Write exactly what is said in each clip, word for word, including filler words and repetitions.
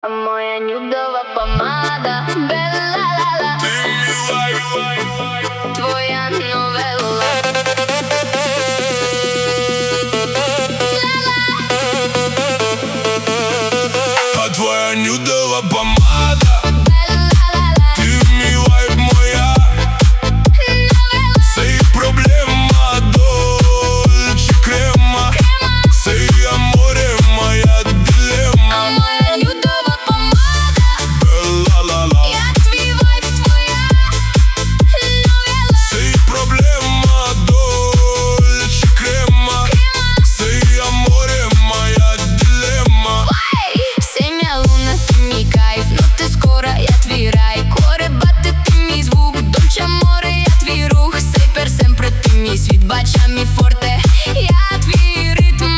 Моя нюдова помада, белла-ла-ла. Ти мій лайф, Твоя новела. а твоя нюдова помада. Белла-ла-ла. Ти мій лайф, моя. Новела. Це і проблема, дольче крема. Це і аморе, моя дилема. Моя нюдова помада. Белла-ла-ла. Я твій вайб, твоя новела. Це і проблема, дольче крема. Це і аморе, моя дилема. Синя луна, ти мій кайф, ну ти скоро, я твій рай. Коребати, ти мій звук, дольче море, я твій рух. Сей пер семпре, ти мій світ, бачамі форте, я твій ритм.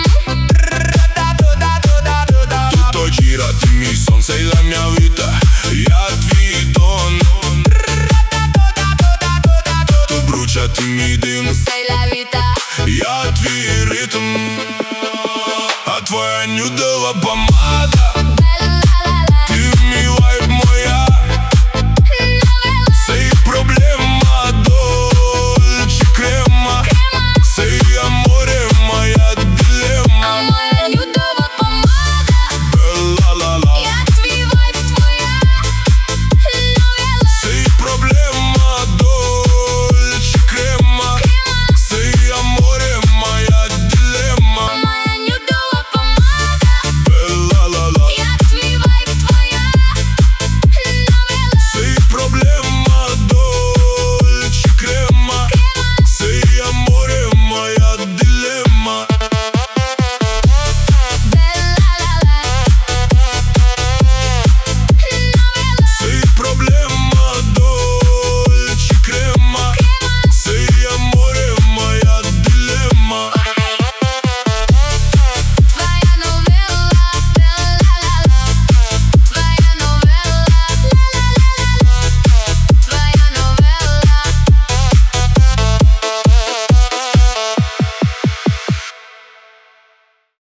Tutto gira, ti mi son, sei la mia vita. Я твій тон. Tu brucia, ти мій дим. Сей ла віта. Я твій ритм. А твоя нюдова помада.